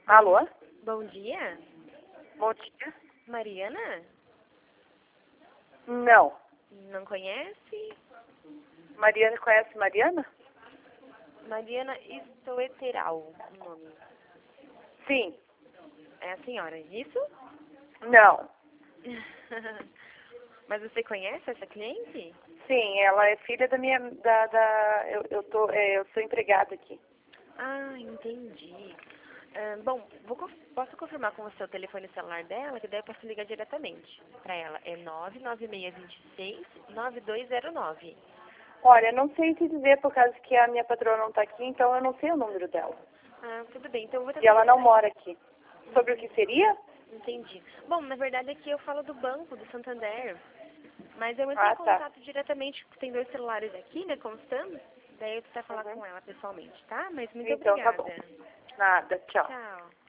Alô? Bom dia. Bom dia. Mariana? Não. Não conhece? Mariana, conhece Mariana? Mariana Stoeteral, o nome. Sim. É a senhora, isso? Não. Mas você conhece essa cliente? Sim, ela é filha da minha... eu sou empregada aqui. Ah, entendi. Bom, posso confirmar com você o telefone celular dela, que daí eu posso ligar diretamente para ela. É 99626-9209. Olha, não sei te dizer por causa que a minha patroa não está aqui, então eu não sei o número dela. Ah, tudo bem. Então eu vou E tentar ela não ligar. mora aqui. Sobre o que seria? Entendi. Bom, na verdade aqui eu falo do banco, do Santander. Mas eu entro em Ah, tá. contato diretamente, tem 2 celulares aqui, né, constando. Daí eu preciso falar Uhum. com ela pessoalmente, tá? Mas muito Então tá bom. obrigada. Nada, tchau. Tchau.